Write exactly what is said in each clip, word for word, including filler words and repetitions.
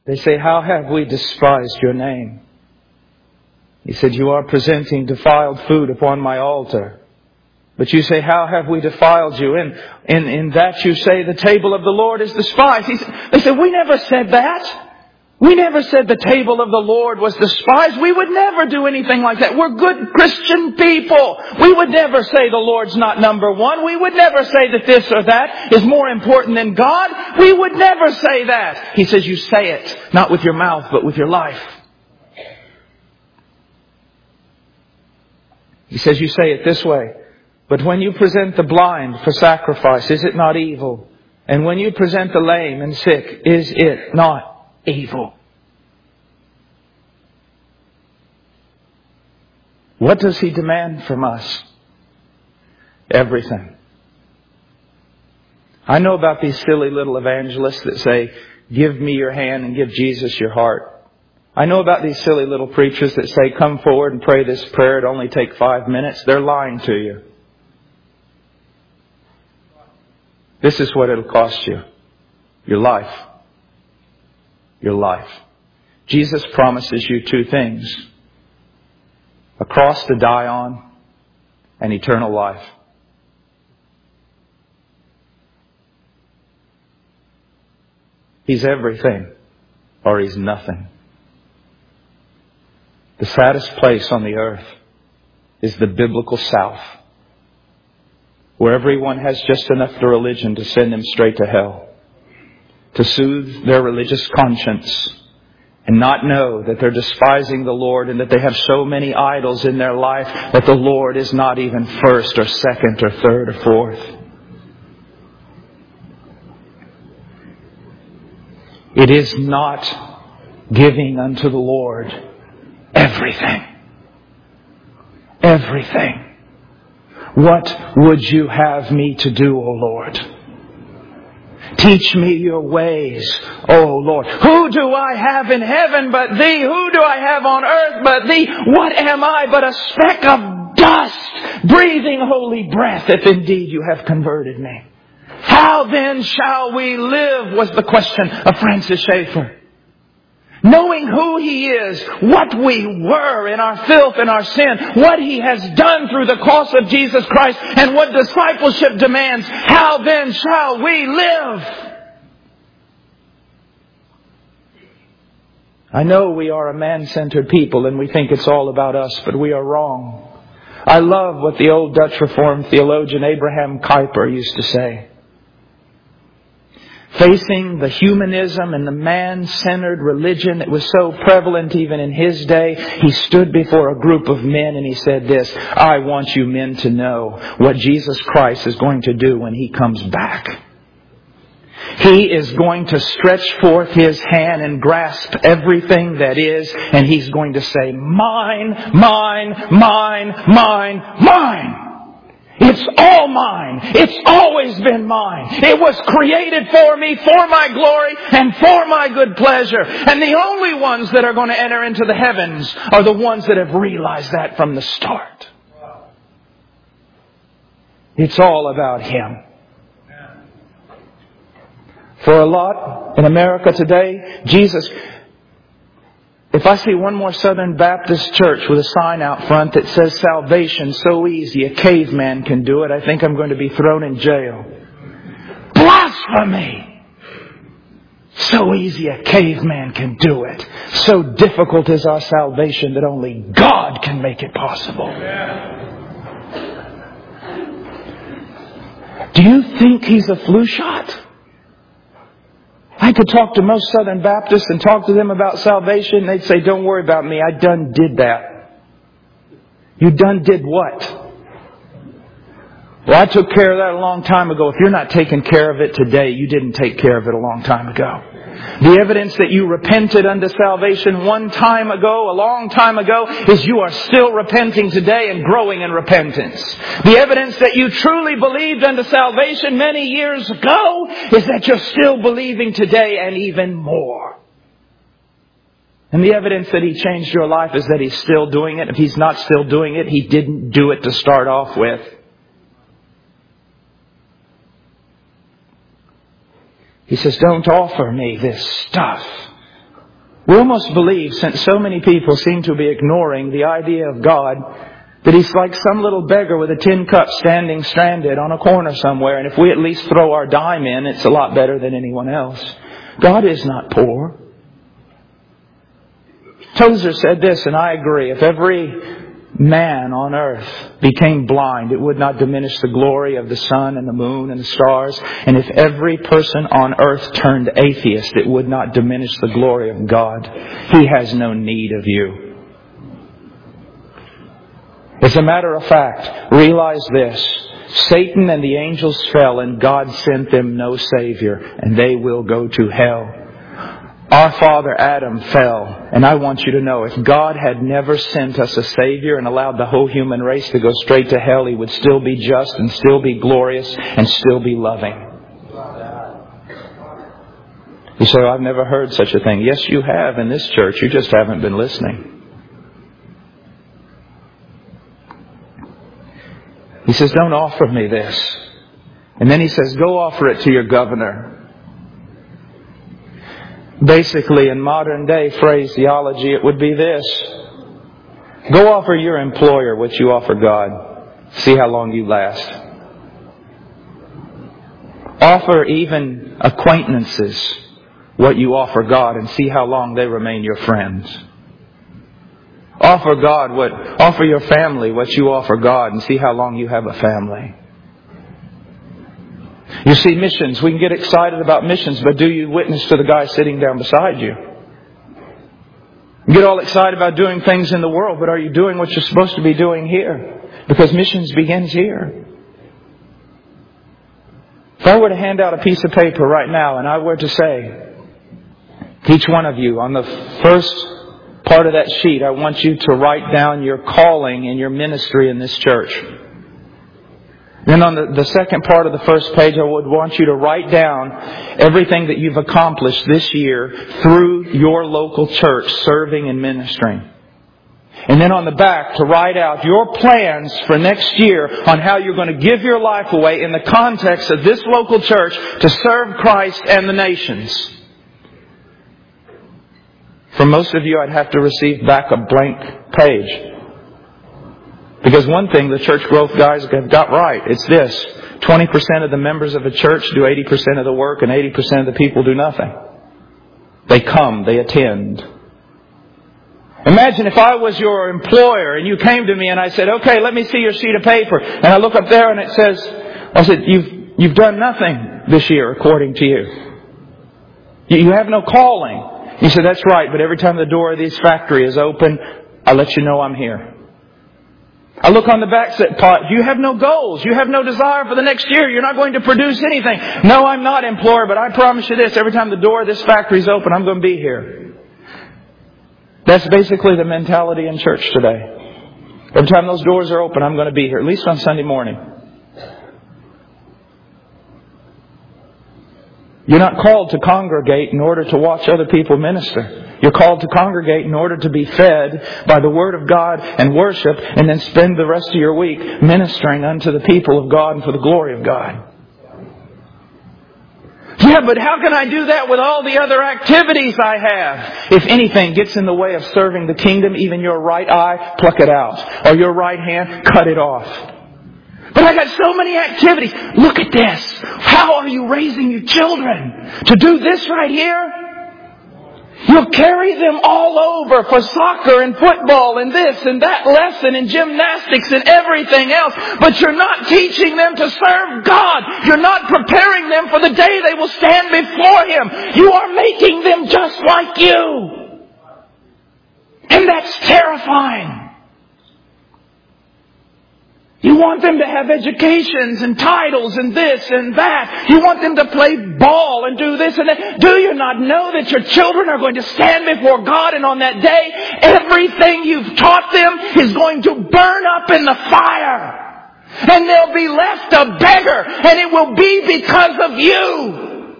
They say, how have we despised your name? He said, you are presenting defiled food upon my altar. But you say, how have we defiled you? In, in, in that you say, the table of the Lord is despised. He said, they said, we never said that. We never said the table of the Lord was despised. We would never do anything like that. We're good Christian people. We would never say the Lord's not number one. We would never say that this or that is more important than God. We would never say that. He says, you say it, not with your mouth, but with your life. He says, you say it this way. But when you present the blind for sacrifice, is it not evil? And when you present the lame and sick, is it not evil? What does He demand from us? Everything. I know about these silly little evangelists that say, give me your hand and give Jesus your heart. I know about these silly little preachers that say, come forward and pray this prayer. It'll only take five minutes. They're lying to you. This is what it'll cost you. Your life. Your life. Jesus promises you two things. A cross to die on and eternal life. He's everything or He's nothing. The saddest place on the earth is the biblical South, where everyone has just enough to religion to send them straight to hell, to soothe their religious conscience and not know that they're despising the Lord and that they have so many idols in their life that the Lord is not even first or second or third or fourth. It is not giving unto the Lord everything. Everything. What would you have me to do, O Lord? Teach me your ways, O Lord. Who do I have in heaven but Thee? Who do I have on earth but Thee? What am I but a speck of dust, breathing holy breath, if indeed you have converted me? How then shall we live, was the question of Francis Schaeffer. Knowing who He is, what we were in our filth and our sin, what He has done through the cross of Jesus Christ, and what discipleship demands, how then shall we live? I know we are a man-centered people and we think it's all about us, but we are wrong. I love what the old Dutch Reformed theologian Abraham Kuyper used to say. Facing the humanism and the man-centered religion that was so prevalent even in his day, he stood before a group of men and he said this, I want you men to know what Jesus Christ is going to do when He comes back. He is going to stretch forth His hand and grasp everything that is, and He's going to say, mine, mine, mine, mine, mine. It's all mine. It's always been mine. It was created for me, for my glory, and for my good pleasure. And the only ones that are going to enter into the heavens are the ones that have realized that from the start. It's all about Him. For a lot in America today, Jesus... If I see one more Southern Baptist church with a sign out front that says salvation so easy a caveman can do it, I think I'm going to be thrown in jail. Blasphemy! So easy a caveman can do it. So difficult is our salvation that only God can make it possible. Do you think He's a flu shot? I could talk to most Southern Baptists and talk to them about salvation. And they'd say, don't worry about me. I done did that. You done did what? Well, I took care of that a long time ago. If you're not taking care of it today, you didn't take care of it a long time ago. The evidence that you repented unto salvation one time ago, a long time ago, is you are still repenting today and growing in repentance. The evidence that you truly believed unto salvation many years ago is that you're still believing today and even more. And the evidence that He changed your life is that He's still doing it. If He's not still doing it, He didn't do it to start off with. He says, don't offer me this stuff We almost believe, since so many people seem to be ignoring the idea of God, that He's like some little beggar with a tin cup standing stranded on a corner somewhere, and if we at least throw our dime in, it's a lot better than anyone else. God is not poor. Tozer said this, and I agree. If every man on earth became blind, it would not diminish the glory of the sun and the moon and the stars. And if every person on earth turned atheist, it would not diminish the glory of God. He has no need of you. As a matter of fact, realize this. Satan and the angels fell, and God sent them no Savior, and they will go to hell. Our father Adam fell, and I want you to know, if God had never sent us a Savior and allowed the whole human race to go straight to hell, He would still be just and still be glorious and still be loving. You say, I've never heard such a thing. Yes, you have in this church. You just haven't been listening. He says, don't offer me this. And then He says, go offer it to your governor. Basically, in modern day phraseology, it would be this. Go offer your employer what you offer God. See how long you last. Offer even acquaintances what you offer God, and see how long they remain your friends. Offer God what, offer your family what you offer God, and see how long you have a family. You see, missions, we can get excited about missions, but do you witness to the guy sitting down beside you? You get all excited about doing things in the world, but are you doing what you're supposed to be doing here? Because missions begins here. If I were to hand out a piece of paper right now and I were to say, each one of you, on the first part of that sheet, I want you to write down your calling and your ministry in this church. Then on the, the second part of the first page, I would want you to write down everything that you've accomplished this year through your local church, serving and ministering. And then on the back, to write out your plans for next year on how you're going to give your life away in the context of this local church to serve Christ and the nations. For most of you, I'd have to receive back a blank page. Because one thing the church growth guys have got right, it's this. twenty percent of the members of a church do eighty percent of the work, and eighty percent of the people do nothing. They come, they attend. Imagine if I was your employer and you came to me and I said, okay, let me see your sheet of paper. And I look up there and it says, I said, you've, you've done nothing this year according to you. You have no calling. You said, that's right, but every time the door of this factory is open, I let you know I'm here. I look on the back part. You have no goals. You have no desire for the next year. You're not going to produce anything. No, I'm not, employer, but I promise you this. Every time the door of this factory is open, I'm going to be here. That's basically the mentality in church today. Every time those doors are open, I'm going to be here, at least on Sunday morning. You're not called to congregate in order to watch other people minister. You're called to congregate in order to be fed by the Word of God and worship, and then spend the rest of your week ministering unto the people of God and for the glory of God. Yeah, but how can I do that with all the other activities I have? If anything gets in the way of serving the kingdom, even your right eye, pluck it out. Or your right hand, cut it off. But I got so many activities. Look at this. How are you raising your children? To do this right here? You'll carry them all over for soccer and football and this and that lesson and gymnastics and everything else. But you're not teaching them to serve God. You're not preparing them for the day they will stand before Him. You are making them just like you. And that's terrifying. You want them to have educations and titles and this and that. You want them to play ball and do this and that. Do you not know that your children are going to stand before God, and on that day, everything you've taught them is going to burn up in the fire. And they'll be left a beggar, and it will be because of you.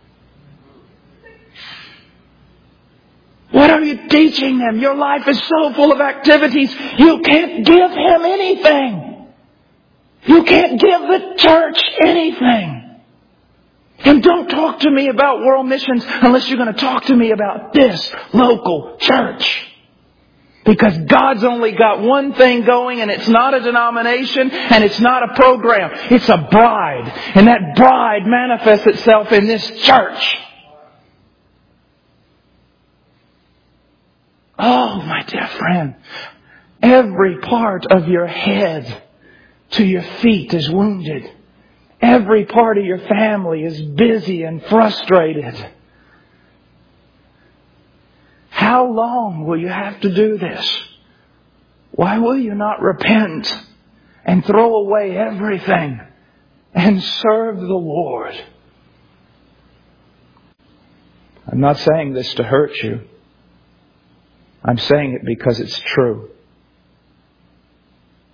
What are you teaching them? Your life is so full of activities, you can't give Him anything. You can't give the church anything. And don't talk to me about world missions unless you're going to talk to me about this local church. Because God's only got one thing going, and it's not a denomination and it's not a program. It's a bride. And that bride manifests itself in this church. Oh, my dear friend, every part of your head to your feet is wounded. Every part of your family is busy and frustrated. How long will you have to do this? Why will you not repent and throw away everything and serve the Lord? I'm not saying this to hurt you. I'm saying it because it's true.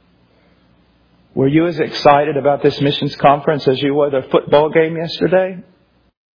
Were you as excited about this missions conference as you were the football game yesterday?